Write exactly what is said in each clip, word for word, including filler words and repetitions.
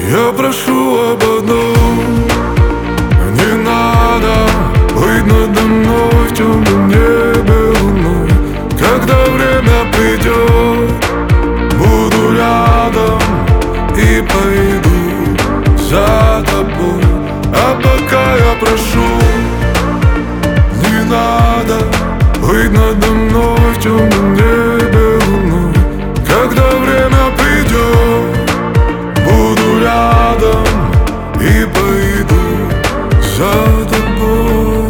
Я прошу об одном: не надо быть надо мной в темном небе луной. Когда время придет, буду рядом и пойду за тобой. А пока я прошу: не надо быть надо мной в темном небе луной. Когда время придет, буду рядом и пойду за тобой.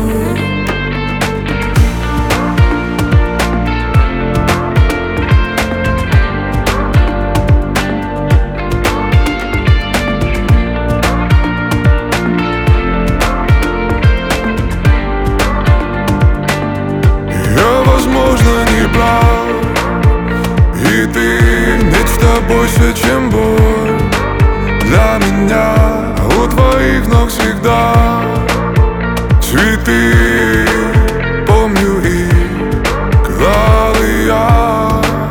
Я, возможно, не прав, и ты, ведь с тобой все, чем боль для меня. У твоих ног всегда цветы, помню их клал и я.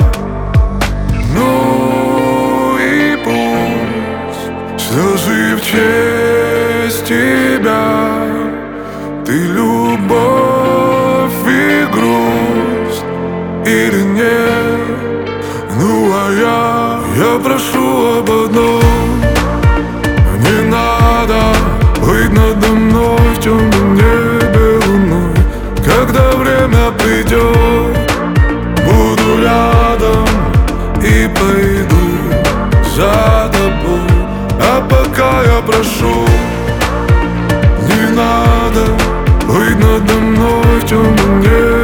Ну и пусть слезы в честь тебя. Ты любовь и грусть или нет? Ну а я, я прошу об одном: не надо быть надо мной в темном небе луной. Когда время придет, буду рядом и пойду за тобой. А пока я прошу: не надо быть надо мной в темном небе.